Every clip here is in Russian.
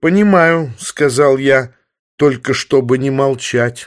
«Понимаю», — сказал я, — «только чтобы не молчать».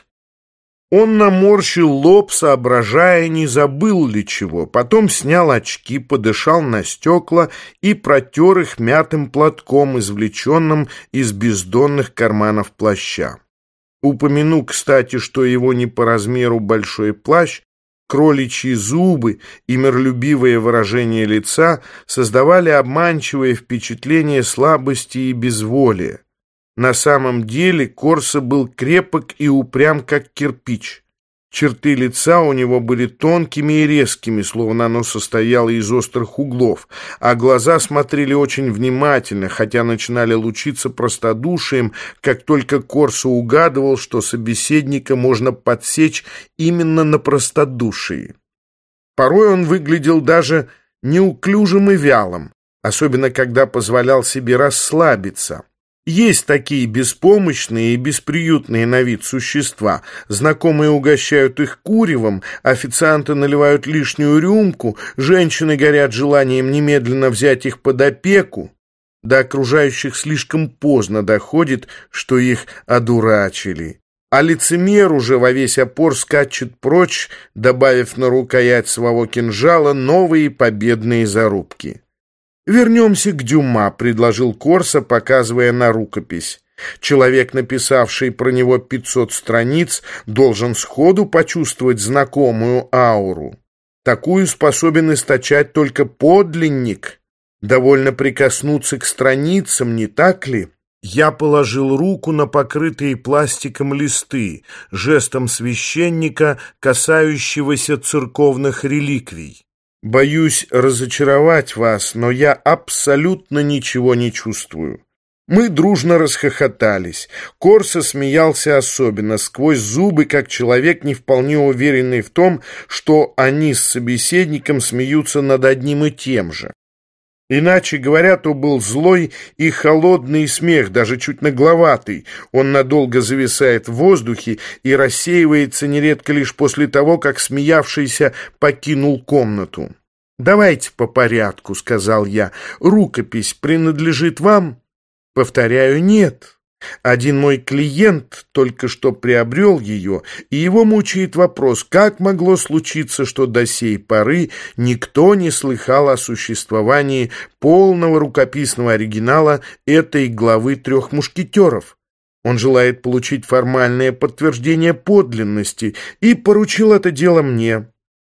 Он наморщил лоб, соображая, не забыл ли чего. Потом снял очки, подышал на стекла и протер их мятым платком, извлеченным из бездонных карманов плаща. Упомяну, кстати, что его не по размеру большой плащ, кроличьи зубы и миролюбивое выражение лица создавали обманчивое впечатление слабости и безволия. На самом деле Корсо был крепок и упрям, как кирпич. Черты лица у него были тонкими и резкими, словно оно состояло из острых углов, а глаза смотрели очень внимательно, хотя начинали лучиться простодушием, как только Корсо угадывал, что собеседника можно подсечь именно на простодушии. Порой он выглядел даже неуклюжим и вялым, особенно когда позволял себе расслабиться. Есть такие беспомощные и бесприютные на вид существа. Знакомые угощают их куревом, официанты наливают лишнюю рюмку, женщины горят желанием немедленно взять их под опеку. До окружающих слишком поздно доходит, что их одурачили. А лицемер уже во весь опор скачет прочь, добавив на рукоять своего кинжала новые победные зарубки. «Вернемся к Дюма», — предложил Корсо, показывая на рукопись. «Человек, написавший про него 500 страниц, должен сходу почувствовать знакомую ауру. Такую способен источать только подлинник. Довольно прикоснуться к страницам, не так ли?» Я положил руку на покрытые пластиком листы, жестом священника, касающегося церковных реликвий. «Боюсь разочаровать вас, но я абсолютно ничего не чувствую». Мы дружно расхохотались. Корсо смеялся особенно, сквозь зубы, как человек, не вполне уверенный в том, что они с собеседником смеются над одним и тем же. Иначе говоря, то был злой и холодный смех, даже чуть нагловатый. Он надолго зависает в воздухе и рассеивается нередко лишь после того, как смеявшийся покинул комнату. «Давайте по порядку», — сказал я. «Рукопись принадлежит вам?» «Повторяю, нет. Один мой клиент только что приобрел ее, и его мучает вопрос, как могло случиться, что до сей поры никто не слыхал о существовании полного рукописного оригинала этой главы «Трех мушкетеров». Он желает получить формальное подтверждение подлинности и поручил это дело мне.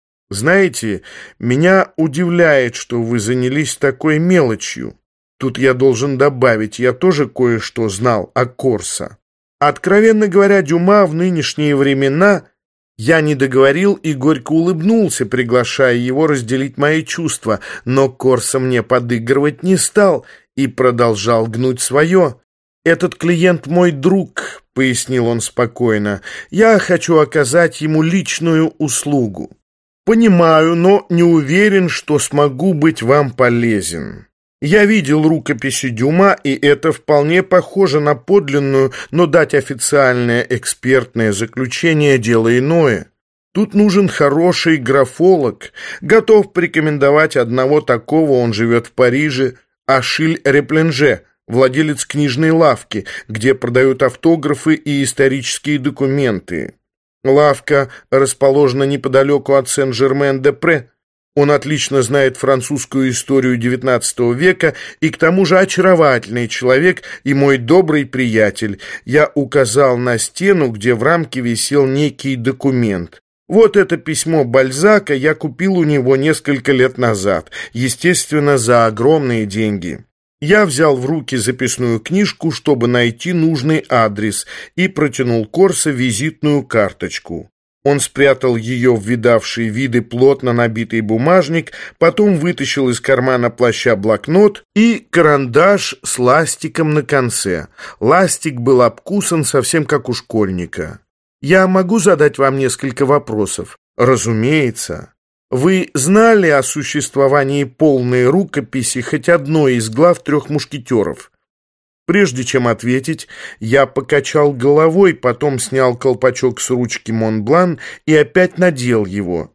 Знаете, меня удивляет, что вы занялись такой мелочью. Тут я должен добавить, я тоже кое-что знал о Корсо. Откровенно говоря, Дюма в нынешние времена... Я не договорил и горько улыбнулся, приглашая его разделить мои чувства, но Корсо мне подыгрывать не стал и продолжал гнуть свое. «Этот клиент мой друг», — пояснил он спокойно, — «я хочу оказать ему личную услугу. Понимаю, но не уверен, что смогу быть вам полезен. Я видел рукописи Дюма, и это вполне похоже на подлинную, но дать официальное экспертное заключение — дело иное. Тут нужен хороший графолог. Готов порекомендовать одного такого, он живет в Париже, Ашиль Репленже, владелец книжной лавки, где продают автографы и исторические документы. Лавка расположена неподалеку от Сен-Жермен-де-Пре. Он отлично знает французскую историю XIX века и к тому же очаровательный человек и мой добрый приятель. Я указал на стену, где в рамке висел некий документ. Вот это письмо Бальзака я купил у него несколько лет назад, естественно, за огромные деньги. Я взял в руки записную книжку, чтобы найти нужный адрес, и протянул Корсо визитную карточку. Он спрятал ее в видавшие виды плотно набитый бумажник, потом вытащил из кармана плаща блокнот и карандаш с ластиком на конце. Ластик был обкусан совсем как у школьника. «Я могу задать вам несколько вопросов?» «Разумеется. Вы знали о существовании полной рукописи хоть одной из глав «Трех мушкетеров»?» Прежде чем ответить, я покачал головой, потом снял колпачок с ручки Монблан и опять надел его.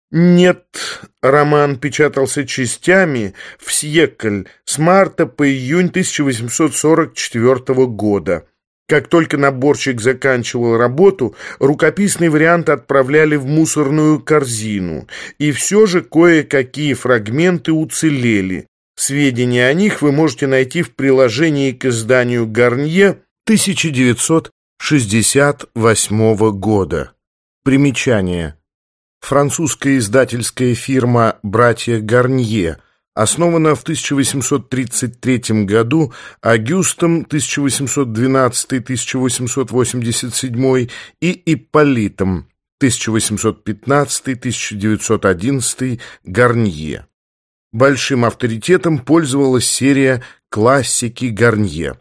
Нет, роман печатался частями в «Сьекль» с марта по июнь 1844 года. Как только наборщик заканчивал работу, рукописный вариант отправляли в мусорную корзину, и все же кое-какие фрагменты уцелели. Сведения о них вы можете найти в приложении к изданию Гарнье 1968 года. Примечание. Французская издательская фирма «Братья Гарнье» основана в 1833 году Агюстом 1812-1887 и Ипполитом 1815-1911 Гарнье. Большим авторитетом пользовалась серия «Классики Гарнье».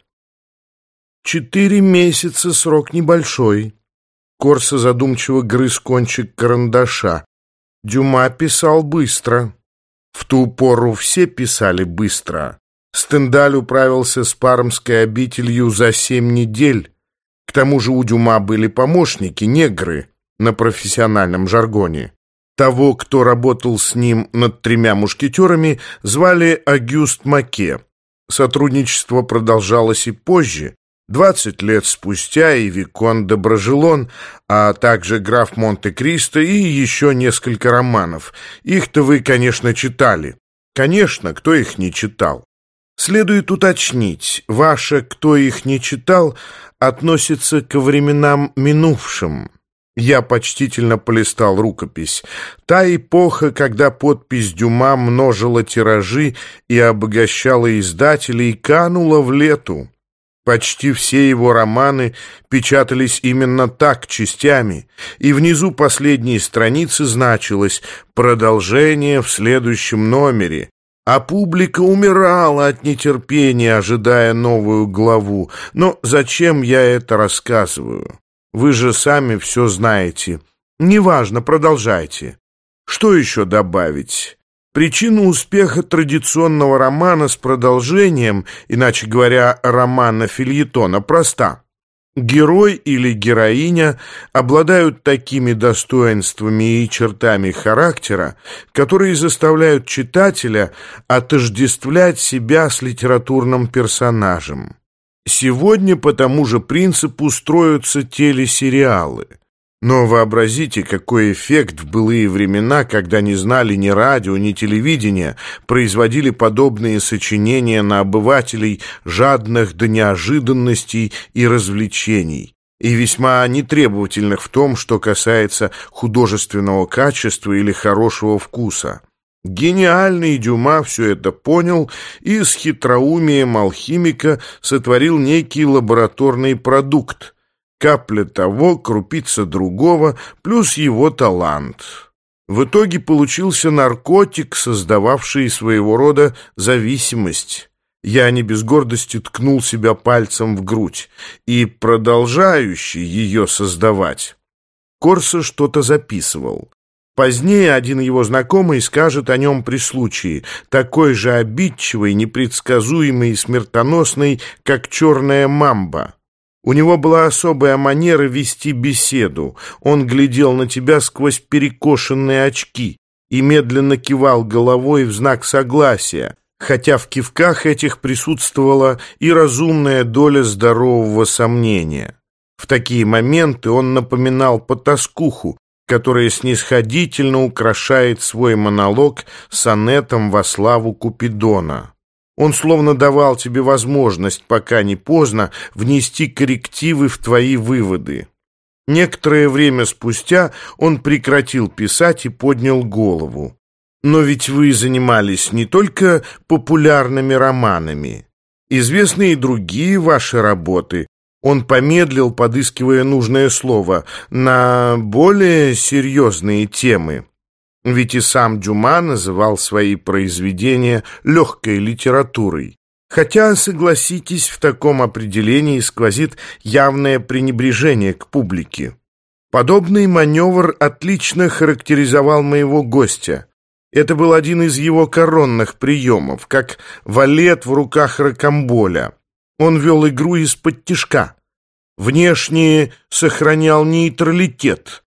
4 месяца — срок небольшой. Корсо задумчиво грыз кончик карандаша. Дюма писал быстро. В ту пору все писали быстро. Стендаль управился с Пармской обителью за 7 недель. К тому же у Дюма были помощники, негры, на профессиональном жаргоне. Того, кто работал с ним над «Тремя мушкетерами», звали Агюст Маке. Сотрудничество продолжалось и позже. 20 лет спустя и Викон де Брожелон, а также граф Монте-Кристо и еще несколько романов. Их-то вы, конечно, читали. Конечно, кто их не читал? Следует уточнить, ваше «кто их не читал» относится ко временам минувшим. Я почтительно полистал рукопись. Та эпоха, когда подпись Дюма множила тиражи и обогащала издателей, канула в лету. Почти все его романы печатались именно так, частями, и внизу последней страницы значилось «Продолжение в следующем номере», а публика умирала от нетерпения, ожидая новую главу. Но зачем я это рассказываю? Вы же сами все знаете. Неважно, продолжайте. Что еще добавить? Причина успеха традиционного романа с продолжением, иначе говоря, романа-фельетона, проста. Герой или героиня обладают такими достоинствами и чертами характера, которые заставляют читателя отождествлять себя с литературным персонажем. Сегодня по тому же принципу строятся телесериалы. Но вообразите, какой эффект в былые времена, когда не знали ни радио, ни телевидения, производили подобные сочинения на обывателей, жадных до неожиданностей и развлечений, и весьма нетребовательных в том, что касается художественного качества или хорошего вкуса. Гениальный Дюма все это понял и с хитроумием алхимика сотворил некий лабораторный продукт. Капля того, крупица другого, плюс его талант. В итоге получился наркотик, создававший своего рода зависимость. Я не без гордости ткнул себя пальцем в грудь и продолжающий ее создавать. Корсо что-то записывал. Позднее один его знакомый скажет о нем при случае, такой же обидчивый, непредсказуемый и смертоносный, как черная мамба. У него была особая манера вести беседу. Он глядел на тебя сквозь перекошенные очки и медленно кивал головой в знак согласия, хотя в кивках этих присутствовала и разумная доля здорового сомнения. В такие моменты он напоминал потаскуху, которая снисходительно украшает свой монолог сонетом во славу Купидона. Он словно давал тебе возможность, пока не поздно, внести коррективы в твои выводы. Некоторое время спустя он прекратил писать и поднял голову. Но ведь вы занимались не только популярными романами. Известны и другие ваши работы. Он помедлил, подыскивая нужное слово, на более серьезные темы. Ведь и сам Дюма называл свои произведения легкой литературой. Хотя, согласитесь, в таком определении сквозит явное пренебрежение к публике. Подобный маневр отлично характеризовал моего гостя. Это был один из его коронных приемов, как валет в руках Рокамболя. Он вел игру из-под тишка. Внешне сохранял нейтралитет,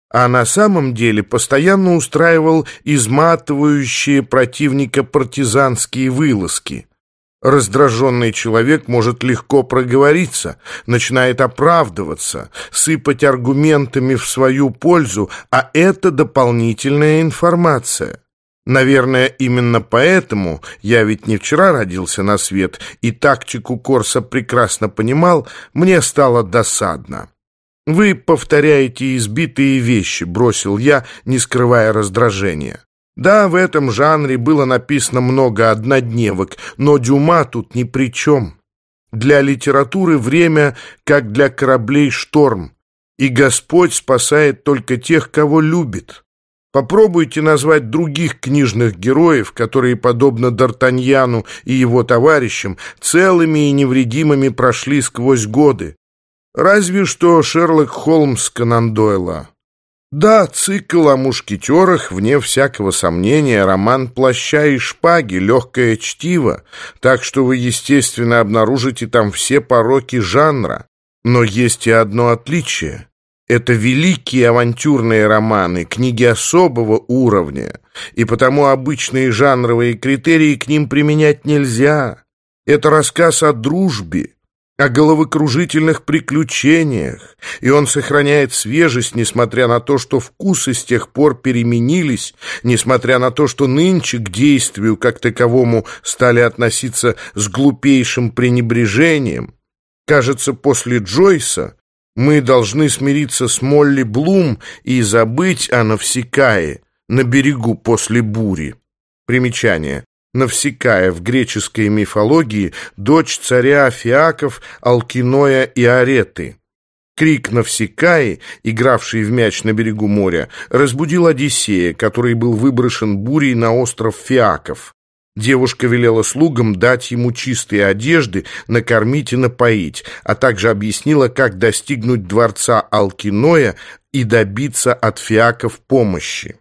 а на самом деле постоянно устраивал изматывающие противника партизанские вылазки. Раздраженный человек может легко проговориться, начинает оправдываться, сыпать аргументами в свою пользу, а это дополнительная информация. Наверное, именно поэтому, я ведь не вчера родился на свет, и тактику Корса прекрасно понимал, мне стало досадно. «Вы повторяете избитые вещи», — бросил я, не скрывая раздражения. Да, в этом жанре было написано много однодневок, но Дюма тут ни при чем. Для литературы время, как для кораблей, шторм, и Господь спасает только тех, кого любит. Попробуйте назвать других книжных героев, которые, подобно Д'Артаньяну и его товарищам, целыми и невредимыми прошли сквозь годы. Разве что Шерлок Холмс Конан Дойла. Да, цикл о мушкетерах, вне всякого сомнения, роман «Плаща и шпаги», легкое чтиво, так что вы, естественно, обнаружите там все пороки жанра. Но есть и одно отличие. Это великие авантюрные романы, книги особого уровня, и потому обычные жанровые критерии к ним применять нельзя. Это рассказ о дружбе, о головокружительных приключениях, и он сохраняет свежесть, несмотря на то, что вкусы с тех пор переменились, несмотря на то, что нынче к действию как таковому стали относиться с глупейшим пренебрежением. Кажется, после Джойса мы должны смириться с Молли Блум и забыть о Навсекае на берегу после бури. Примечание. Навсекая в греческой мифологии дочь царя Фиаков Алкиноя и Ареты. Крик Навсекаи, игравший в мяч на берегу моря, разбудил Одиссея, который был выброшен бурей на остров Фиаков. Девушка велела слугам дать ему чистые одежды, накормить и напоить, а также объяснила, как достигнуть дворца Алкиноя и добиться от Фиаков помощи.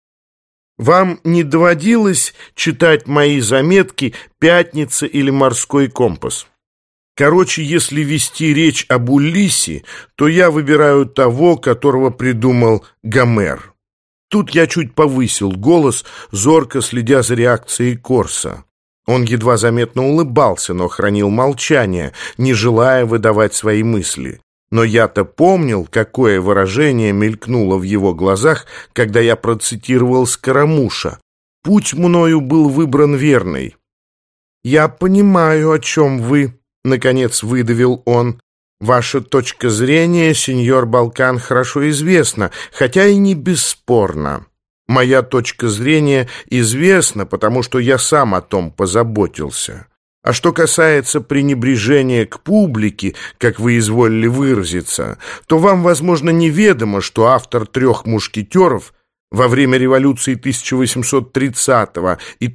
Вам не доводилось читать мои заметки «Пятница» или «Морской компас»? Короче, если вести речь об Улиссе, то я выбираю того, которого придумал Гомер. Тут я чуть повысил голос, зорко следя за реакцией Корса. Он едва заметно улыбался, но хранил молчание, не желая выдавать свои мысли. Но я-то помнил, какое выражение мелькнуло в его глазах, когда я процитировал Скоромуша. «Путь мною был выбран верный». «Я понимаю, о чем вы», — наконец выдавил он. «Ваша точка зрения, сеньор Балкан, хорошо известна, хотя и не бесспорна. Моя точка зрения известна, потому что я сам о том позаботился. А что касается пренебрежения к публике, как вы изволили выразиться, то вам, возможно, неведомо, что автор «Трех мушкетеров» во время революции 1830 и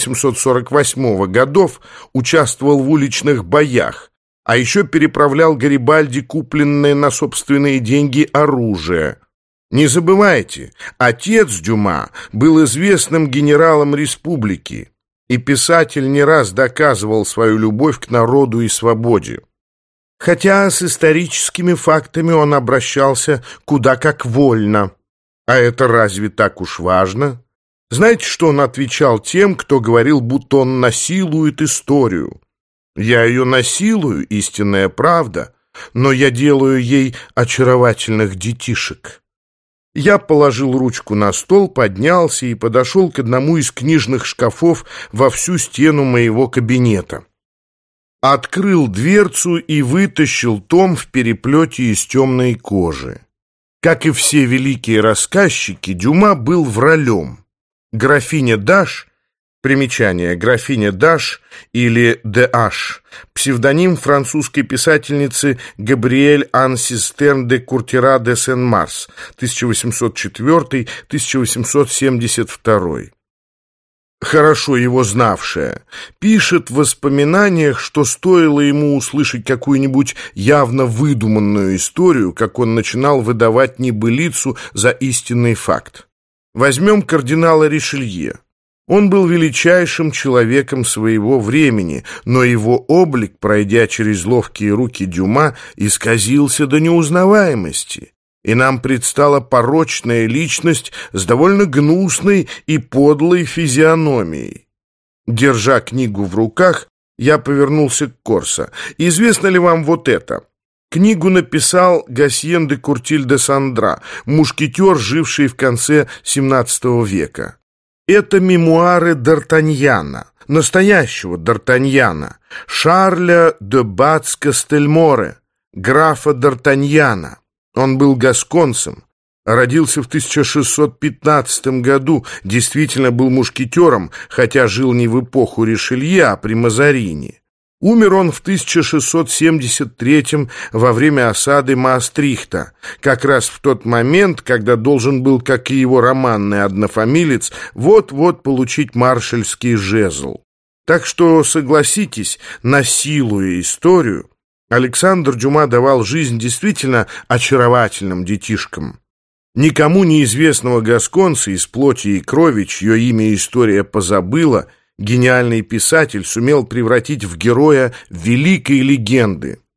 1848 годов участвовал в уличных боях, а еще переправлял Гарибальди купленное на собственные деньги оружие. Не забывайте, отец Дюма был известным генералом республики, и писатель не раз доказывал свою любовь к народу и свободе. Хотя с историческими фактами он обращался куда как вольно. А это разве так уж важно? Знаете, что он отвечал тем, кто говорил, будто он насилует историю? Я ее насилую, истинная правда, но я делаю ей очаровательных детишек. Я положил ручку на стол, поднялся и подошел к одному из книжных шкафов во всю стену моего кабинета. Открыл дверцу и вытащил том в переплете из темной кожи. Как и все великие рассказчики, Дюма был вралем. Графиня Даш, примечание, графиня Даш или Д.Аш, псевдоним французской писательницы Габриэль Ан Систерн де Куртира де Сен-Марс, 1804-1872. Хорошо его знавшая, пишет в воспоминаниях, что стоило ему услышать какую-нибудь явно выдуманную историю, как он начинал выдавать небылицу за истинный факт. Возьмем кардинала Ришелье. Он был величайшим человеком своего времени, но его облик, пройдя через ловкие руки Дюма, исказился до неузнаваемости. и нам предстала порочная личность с довольно гнусной и подлой физиономией. Держа книгу в руках, я повернулся к Корсо. «Известно ли вам вот это?» Книгу написал Гасьен де Куртиль де Сандра, мушкетер, живший в конце XVII века. Это мемуары Д'Артаньяна, настоящего Д'Артаньяна, Шарля де Бац-Кастельморе, графа Д'Артаньяна. Он был гасконцем, родился в 1615 году, действительно был мушкетером, хотя жил не в эпоху Ришелье, а при Мазарине. Умер он в 1673 во время осады Маастрихта, как раз в тот момент, когда должен был, как и его романный однофамилец, вот-вот получить маршальский жезл. Так что, согласитесь, насилуя историю, Александр Дюма давал жизнь действительно очаровательным детишкам. Никому неизвестного гасконца из плоти и крови, чье имя история позабыла, гениальный писатель сумел превратить в героя великой легенды.